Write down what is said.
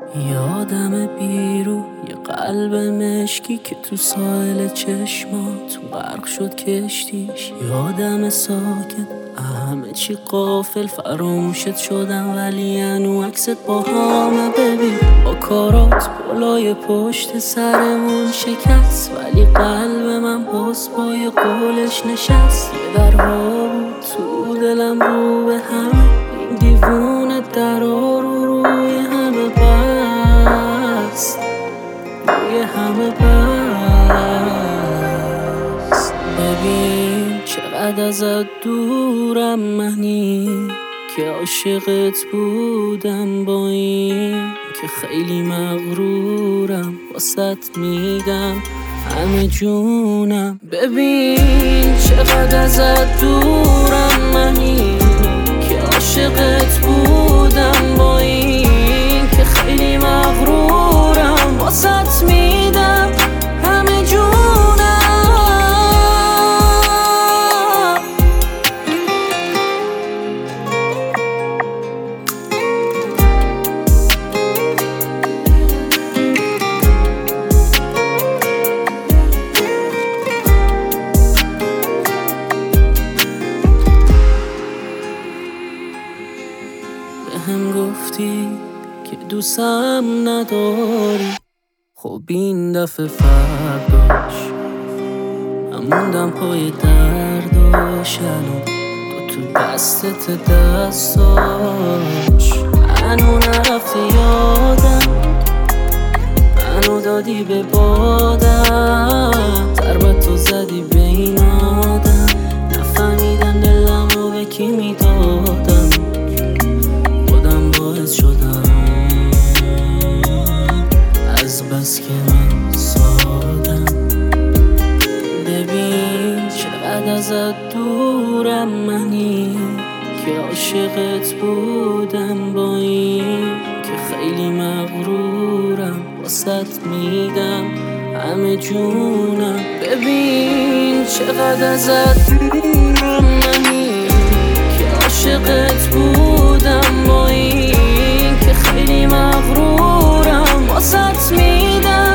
یادم بیرو یه قلب مشکی که تو ساحل چشمات غرق شد کشتیش. یادم ساکت همه چی قافل فراموشت شدم ولی هنو عکست با همه. ببین با کارات بالای پشت سرمون شکست ولی قلب من باز پای قولش نشست. یه درها بود تو دلم رو به همه، این دیوونه درها رو روی همه بست، روی همه بست. ببین چقدر ازت دورم منی که عاشقت بودم، با این که خیلی مغرورم واسط میدم همه جونم. ببین چقدر ازت دورم منی که عاشقت بودم، با این که خیلی مغرورم واسط میدم همه جونم. هم گفتی که دوستم نداری، خب این دفعه فرداش من موندم پای درداش. الان تو دستت دستاش هنو نرفته یادم، منو دادی به بادم، ضربت تو زدی به این آدم. نفهمیدم دلم رو به کی میدادم، شدم از بس که من سادم. ببین چقدر ازت دورم منی که عاشقت بودم، با این که خیلی مغرورم واسط میدم همه جونم. ببین چقدر ازت دورم منی که عاشقت بودم، با این که خیلی مغرورم واسط میدم